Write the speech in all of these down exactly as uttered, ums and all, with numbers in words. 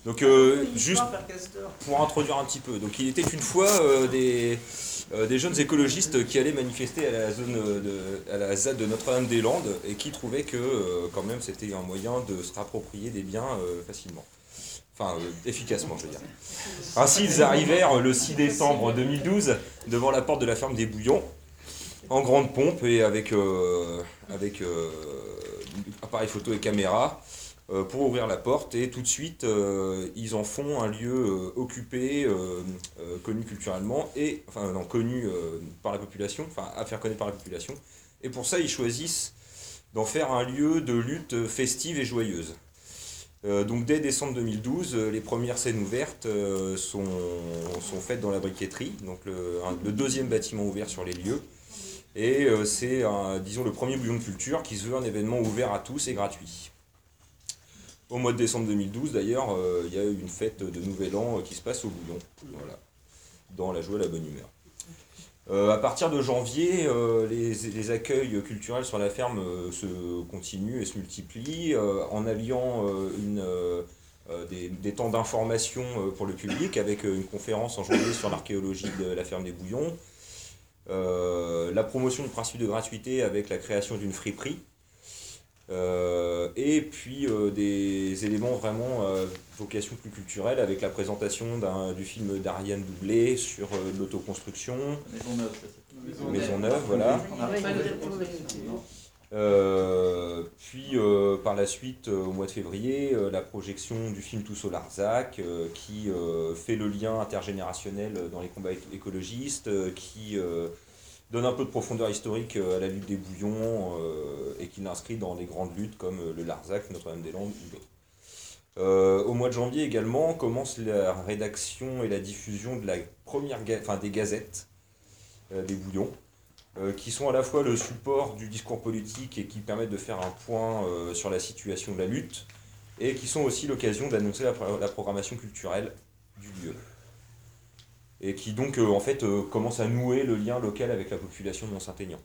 Donc euh, juste pour introduire un petit peu, donc il était une fois euh, des, euh, des jeunes écologistes qui allaient manifester à la zone de, à la Z A D de Notre-Dame-des-Landes et qui trouvaient que euh, quand même c'était un moyen de se rapproprier des biens euh, facilement. Enfin, euh, efficacement, je veux dire. Ainsi, ils arrivèrent le six décembre deux mille douze devant la porte de la ferme des Bouillons, en grande pompe et avec, euh, avec euh, appareil photo et caméra, euh, pour ouvrir la porte. Et tout de suite, euh, ils en font un lieu euh, occupé, euh, euh, connu culturellement, et, enfin non, connu euh, par la population, enfin à faire connaître par la population. Et pour ça, ils choisissent d'en faire un lieu de lutte festive et joyeuse. Euh, donc dès décembre deux mille douze, euh, les premières scènes ouvertes euh, sont, sont faites dans la briqueterie, donc le, un- le deuxième bâtiment ouvert sur les lieux. Et euh, c'est, un- disons, le premier bouillon de culture qui se veut un événement ouvert à tous et gratuit. Au mois de décembre deux mille douze, d'ailleurs, euh, il y a eu une fête de Nouvel An euh, qui se passe au bouillon, voilà, dans la joie et la bonne humeur. Euh, à partir de janvier, euh, les, les accueils culturels sur la ferme euh, se continuent et se multiplient euh, en alliant euh, une, euh, euh, des, des temps d'information euh, pour le public avec euh, une conférence en janvier sur l'archéologie de la ferme des Bouillons, euh, la promotion du principe de gratuité avec la création d'une friperie, euh, et puis euh, des éléments vraiment euh, vocation plus culturelle avec la présentation d'un, du film d'Ariane Doublé sur euh, l'autoconstruction. Maisonneuve. Maisonneuve, voilà. Euh, puis euh, par la suite, euh, au mois de février, euh, la projection du film Tous au Larzac, euh, qui euh, fait le lien intergénérationnel dans les combats éc- écologistes, euh, qui euh, donne un peu de profondeur historique euh, à la lutte des bouillons euh, et qui l'inscrit dans des grandes luttes comme euh, le Larzac, Notre-Dame-des-Landes ou d'autres. Euh, au mois de janvier également commence la rédaction et la diffusion de la première ga- enfin, des gazettes euh, des bouillons, euh, qui sont à la fois le support du discours politique et qui permettent de faire un point euh, sur la situation de la lutte, et qui sont aussi l'occasion d'annoncer la, la programmation culturelle du lieu. Et qui donc euh, en fait euh, commence à nouer le lien local avec la population de Mont-Saint-Aignan,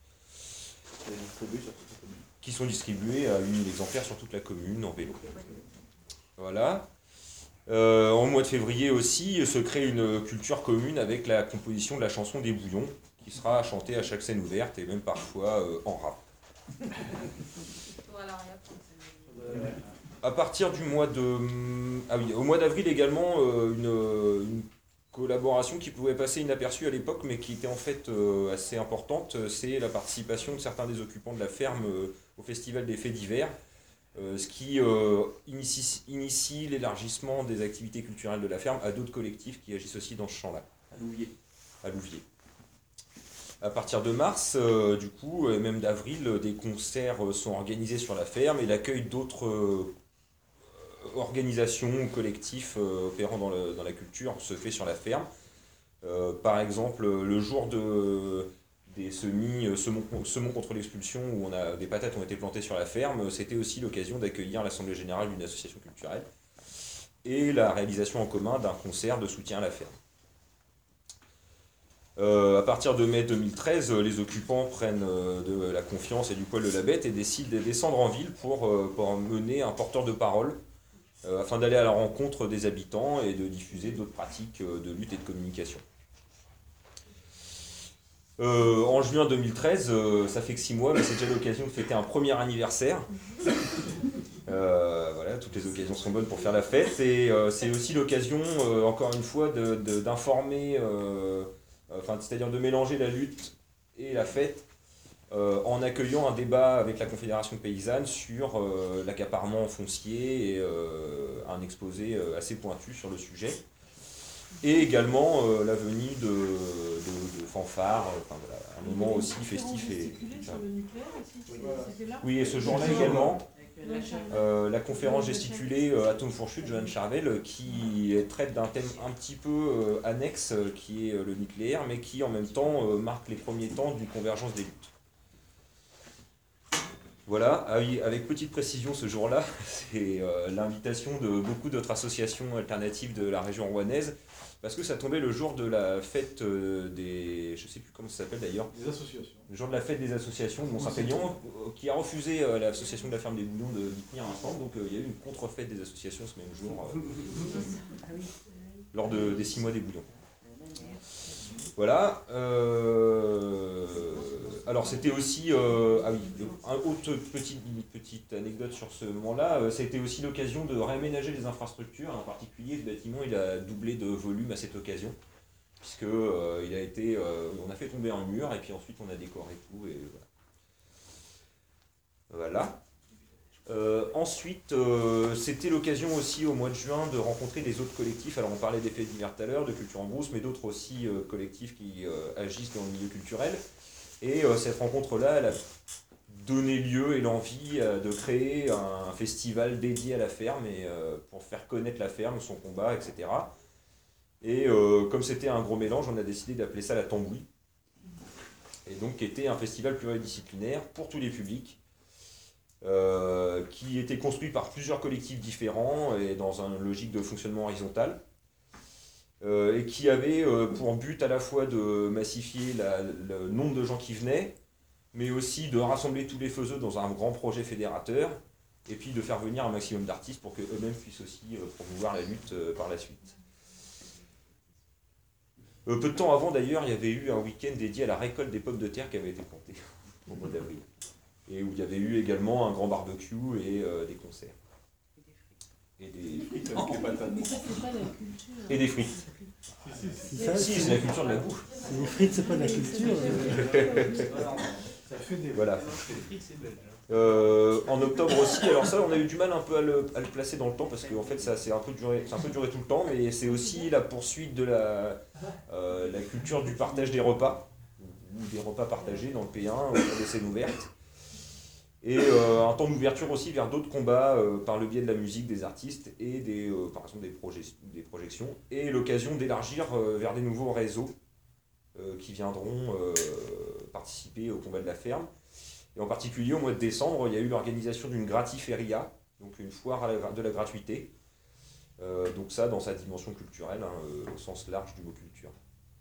qui sont distribués à huit mille exemplaires sur toute la commune en vélo. Voilà. Euh, en mois de février aussi se crée une culture commune avec la composition de la chanson des Bouillons, qui sera chantée à chaque scène ouverte et même parfois euh, en rap. À partir du mois de... Ah oui, au mois d'avril également, euh, une, une collaboration qui pouvait passer inaperçue à l'époque, mais qui était en fait euh, assez importante, c'est la participation de certains des occupants de la ferme euh, au Festival des Faits divers, euh, ce qui euh, initie, initie l'élargissement des activités culturelles de la ferme à d'autres collectifs qui agissent aussi dans ce champ-là. À Louviers. À Louviers. À partir de mars, euh, du coup, et même d'avril, euh, des concerts euh, sont organisés sur la ferme et l'accueil d'autres euh, organisations ou collectifs euh, opérant dans, le, dans la culture se fait sur la ferme. Euh, par exemple, le jour de, des semis, euh, semons, semons contre l'expulsion, où on a, des patates ont été plantées sur la ferme, c'était aussi l'occasion d'accueillir l'Assemblée générale d'une association culturelle et la réalisation en commun d'un concert de soutien à la ferme. Euh, à partir de mai deux mille treize, les occupants prennent euh, de la confiance et du poil de la bête et décident de descendre en ville pour, euh, pour mener un porteur de parole euh, afin d'aller à la rencontre des habitants et de diffuser d'autres pratiques euh, de lutte et de communication. Euh, en juin deux mille treize, euh, ça fait que six mois, mais c'est déjà l'occasion de fêter un premier anniversaire. Euh, voilà, toutes les occasions sont bonnes pour faire la fête et euh, c'est aussi l'occasion, euh, encore une fois, de, de, d'informer, euh, enfin, c'est-à-dire de mélanger la lutte et la fête euh, en accueillant un débat avec la Confédération paysanne sur euh, l'accaparement foncier et euh, un exposé euh, assez pointu sur le sujet. Et également euh, la venue de, de, de fanfares, enfin, voilà, un moment aussi festif. Et, sur le nucléaire aussi, c'était là. oui, et ce jour-là également, euh, la conférence gesticulée euh, Atome Fourchu de Johan Charvel, euh, qui traite d'un thème un petit peu euh, annexe, euh, qui est euh, le nucléaire, mais qui en même temps euh, marque les premiers temps d'une convergence des luttes. Voilà, ah oui, avec petite précision ce jour-là, c'est euh, l'invitation de beaucoup d'autres associations alternatives de la région rouennaise, parce que ça tombait le jour de la fête euh, des... je sais plus comment ça s'appelle d'ailleurs. Des associations. Le jour de la fête des associations de Mont-Saint-Aignan, euh, qui a refusé euh, l'association de la ferme des Bouillons de d'y tenir un stand, donc euh, il y a eu une contre-fête des associations ce même jour, euh, lors de, des six mois des Bouillons. Voilà. Euh, alors c'était aussi, euh, ah oui, un autre petite, une petite anecdote sur ce moment-là, euh, ça a été aussi l'occasion de réaménager les infrastructures, en particulier ce bâtiment il a doublé de volume à cette occasion, puisque euh, il a été, euh, on a fait tomber un mur et puis ensuite on a décoré tout et voilà. Voilà. Euh, ensuite, euh, c'était l'occasion aussi au mois de juin de rencontrer des autres collectifs. Alors on parlait des faits divers tout à l'heure, de Culture en Brousse, mais d'autres aussi euh, collectifs qui euh, agissent dans le milieu culturel. Et euh, cette rencontre-là, elle a donné lieu et l'envie euh, de créer un festival dédié à la ferme et euh, pour faire connaître la ferme, son combat, et cetera. Et euh, comme c'était un gros mélange, on a décidé d'appeler ça la Tambouille. Et donc qui était un festival pluridisciplinaire pour tous les publics. Euh, qui était construit par plusieurs collectifs différents et dans une logique de fonctionnement horizontal, euh, et qui avait euh, pour but à la fois de massifier la, le nombre de gens qui venaient, mais aussi de rassembler tous les faiseux dans un grand projet fédérateur, et puis de faire venir un maximum d'artistes pour qu'eux-mêmes puissent aussi euh, promouvoir la lutte euh, par la suite. Euh, peu de temps avant d'ailleurs, il y avait eu un week-end dédié à la récolte des pommes de terre qui avait été plantées au mois d'avril. Et où il y avait eu également un grand barbecue et euh, des concerts. Et des frites avec les patates. Mais ça, c'est pas la culture. Et des frites. Si, si, Ça, Si, c'est la culture de la bouffe. Les frites, c'est pas de la culture. euh. ça fait des... Voilà. Euh, en octobre aussi, alors ça on a eu du mal un peu à le, à le placer dans le temps parce qu'en fait ça c'est un peu duré, c'est un peu duré tout le temps, mais c'est aussi la poursuite de la, euh, la culture du partage des repas, ou des repas partagés dans le P un autour des scènes ouvertes. Et euh, un temps d'ouverture aussi vers d'autres combats euh, par le biais de la musique des artistes et des, euh, par exemple des, projets, des projections, et l'occasion d'élargir euh, vers des nouveaux réseaux euh, qui viendront euh, participer au combat de la ferme. Et en particulier au mois de décembre, il y a eu l'organisation d'une gratiféria, donc une foire à la, de la gratuité, euh, donc ça dans sa dimension culturelle, hein, euh, au sens large du mot culture.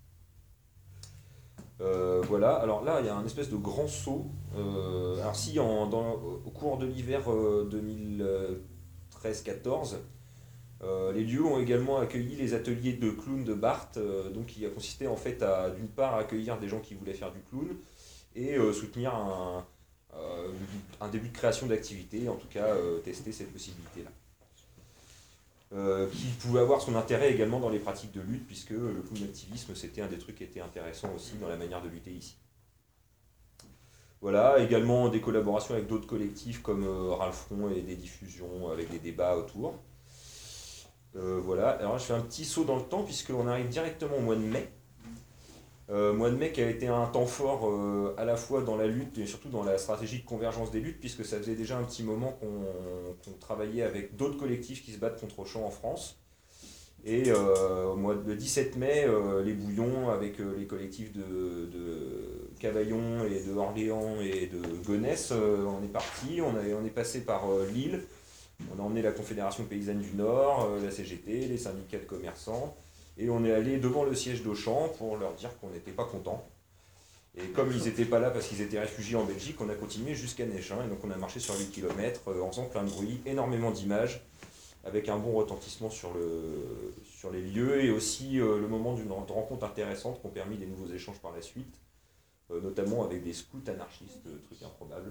Euh, voilà, alors là il y a un espèce de grand saut. Euh, alors si en, dans, au cours de l'hiver euh, deux mille treize quatorze, euh, les lieux ont également accueilli les ateliers de clown de Barthes, euh, donc qui a consisté en fait à d'une part accueillir des gens qui voulaient faire du clown et euh, soutenir un, euh, un début de création d'activité, en tout cas euh, tester cette possibilité-là. Euh, qui pouvait avoir son intérêt également dans les pratiques de lutte, puisque le clown activisme c'était un des trucs qui était intéressant aussi dans la manière de lutter ici. Voilà, également des collaborations avec d'autres collectifs comme euh, Ralfron et des diffusions avec des débats autour. Euh, voilà, alors je fais un petit saut dans le temps puisqu'on arrive directement au mois de mai. Euh, mois de mai qui a été un temps fort euh, à la fois dans la lutte et surtout dans la stratégie de convergence des luttes, puisque ça faisait déjà un petit moment qu'on qu'on travaillait avec d'autres collectifs qui se battent contre Auchan en France. Et euh, au mois de dix-sept mai, euh, les Bouillons avec euh, les collectifs de, de Cavaillon et de Orléans et de Gonesse, euh, on est parti, on, a, on est passé par euh, Lille, on a emmené la Confédération Paysanne du Nord, euh, la C G T, les syndicats de commerçants. Et on est allé devant le siège d'Auchan pour leur dire qu'on n'était pas contents. Et comme ils n'étaient pas là parce qu'ils étaient réfugiés en Belgique, on a continué jusqu'à Nechin. Et donc on a marché sur huit kilomètres euh, en faisant plein de bruit, énormément d'images, avec un bon retentissement sur, le, sur les lieux et aussi euh, le moment d'une rencontre intéressante qui ont permis des nouveaux échanges par la suite, euh, notamment avec des scouts anarchistes, euh, truc improbable.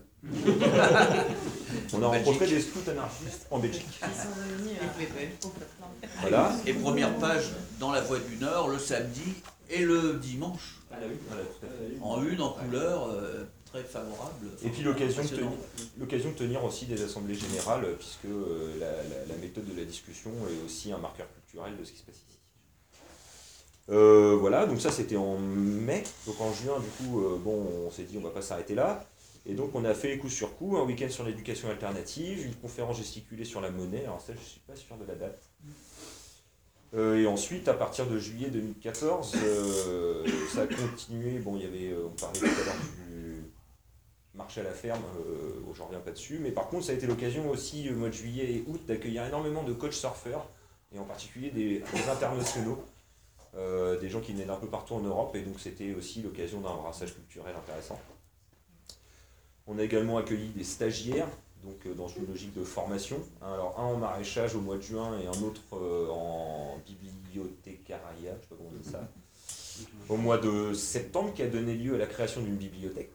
On a rencontré des scouts anarchistes en Belgique. Ils sont réunis à... Voilà. Et première page dans la Voix du Nord le samedi et le dimanche. Voilà, tout à fait. En une, en couleur, euh, très favorable. Et puis l'occasion de, tenir, l'occasion de tenir aussi des assemblées générales, puisque euh, la, la, la méthode de la discussion est aussi un marqueur culturel de ce qui se passe ici. Euh, voilà, donc ça c'était en mai. Donc en juin, du coup, euh, bon, on s'est dit on va pas s'arrêter là. Et donc on a fait coup sur coup un week-end sur l'éducation alternative, une conférence gesticulée sur la monnaie. Alors ça, je suis pas sûr de la date. Euh, et ensuite, à partir de juillet deux mille quatorze, euh, ça a continué. Bon, il y avait, on parlait tout à l'heure du marché à la ferme, euh, bon, j'en reviens pas dessus, mais par contre ça a été l'occasion aussi au mois de juillet et août d'accueillir énormément de coachs surfeurs, et en particulier des, des internationaux, euh, des gens qui venaient d'un peu partout en Europe, et donc c'était aussi l'occasion d'un brassage culturel intéressant. On a également accueilli des stagiaires, donc euh, dans une logique de formation, hein, alors un en maraîchage au mois de juin et un autre euh, en bibliothécariat, je sais pas comment on dit ça, au mois de septembre, qui a donné lieu à la création d'une bibliothèque.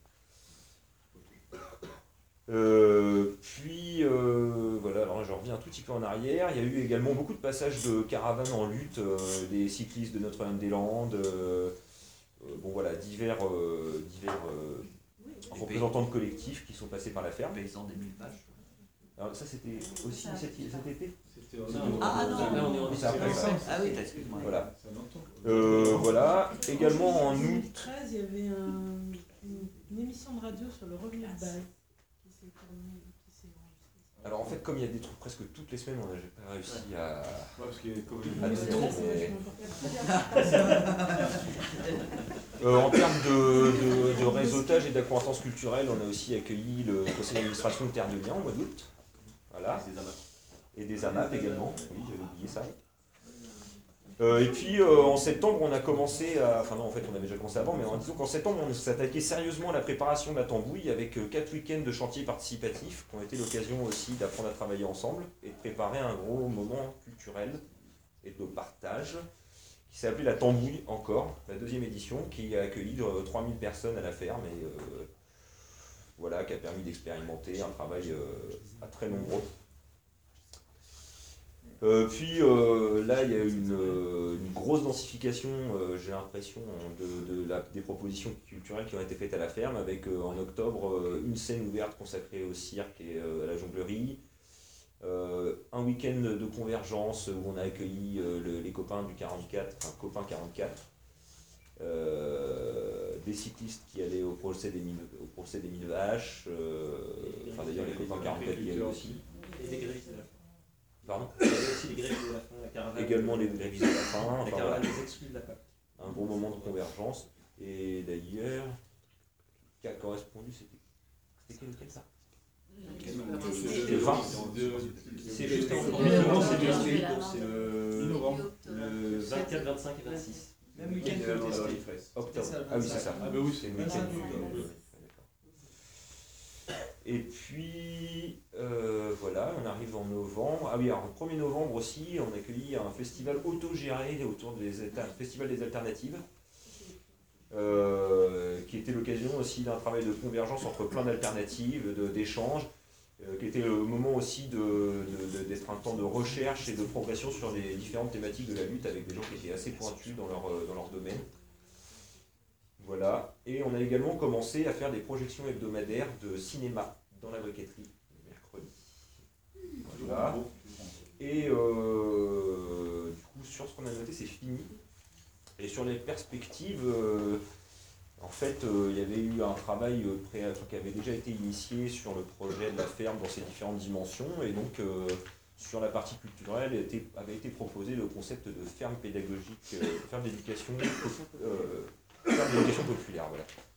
Euh, puis euh, voilà, alors là, je reviens un tout petit peu en arrière. Il y a eu également beaucoup de passages de caravanes en lutte, euh, des cyclistes de Notre-Dame-des-Landes, euh, euh, bon voilà, divers, euh, divers euh, représentants de collectifs qui sont passés par la ferme. Paysans des mille vaches. Alors ça c'était aussi cet, cet été. C'était Ah non, là on est en C'est après ça. Ah oui, excuse-moi. Voilà. Ça longtemps. Euh, voilà. Également en En août. deux mille treize, il y avait un- une, une émission de radio sur le revenu de bail qui s'est tournée, qui s'est enregistrée. Alors en fait, comme il y a des trucs presque toutes les semaines, on n'a pas réussi à. Ouais, parce qu'il y a comme Ah, Mais c'est c'est trop, vrai, c'est mais- vachement important. Euh, en termes de, de, de réseautage et d'accointance culturelle, on a aussi accueilli le conseil d'administration de Terre de Liens au mois d'août. Voilà. Et des A M A P également, oui, j'avais oublié ça. Euh, et puis euh, en septembre, on a commencé à. Enfin, non, en fait, on avait déjà commencé avant, mais en disant qu'en septembre, on s'est attaqué sérieusement à la préparation de la tambouille avec euh, quatre week-ends de chantier participatif qui ont été l'occasion aussi d'apprendre à travailler ensemble et de préparer un gros moment culturel et de partage qui s'est appelé la Tambouille encore, la deuxième édition, qui a accueilli euh, trois mille personnes à la ferme et euh, voilà, qui a permis d'expérimenter un travail euh, à très nombreux. Euh, puis euh, là, il y a une, euh, une grosse densification, euh, j'ai l'impression, de, de la, des propositions culturelles qui ont été faites à la ferme, avec euh, en octobre euh, une scène ouverte consacrée au cirque et euh, à la jonglerie, euh, un week-end de convergence où on a accueilli euh, le, les copains du quarante-quatre, enfin copains quarante-quatre, euh, des cyclistes qui allaient au procès des mille, au procès des mille vaches, euh, enfin d'ailleurs les copains quarante-quatre qui allaient aussi. Et des grévistes de la fin. Pardon. Il y avait aussi les grévistes de la fin, la caravane. Également les grévistes de la fin, La enfin, voilà. caravane des exclus de la P A C. Un bon moment de convergence. Et d'ailleurs, qui a correspondu, c'était c'était quel week-end ça? C'était le vingt. C'est juste avant. avant. Non, c'est C'est le le c'est le, novembre. le vingt-quatre, vingt-cinq et vingt-six. Même week-end que le Voilà. test. Octobre. Ah oui, c'est ça. Ah bah oui, C'est c'est le le week-end. week-end. du- ouais, d'accord. Et puis, euh, voilà, on arrive en novembre. Ah oui, alors le premier novembre aussi, on a accueilli un festival autogéré autour des alter- festival des alternatives, euh, qui était l'occasion aussi d'un travail de convergence entre plein d'alternatives, de- d'échanges, euh, qui était le moment aussi de, de- de- d'être un temps de recherche et de progression sur les différentes thématiques de la lutte avec des gens qui étaient assez pointus dans leur, euh, dans leur domaine. Voilà, et on a également commencé à faire des projections hebdomadaires de cinéma dans la briqueterie, le mercredi. Voilà. Et euh, du coup, sur ce qu'on a noté, c'est fini. Et sur les perspectives, euh, en fait, euh, il y avait eu un travail euh, pré- enfin, qui avait déjà été initié sur le projet de la ferme dans ses différentes dimensions. Et donc, euh, sur la partie culturelle, était, avait été proposé le concept de ferme pédagogique, euh, ferme d'éducation, euh, ferme d'éducation populaire. Voilà.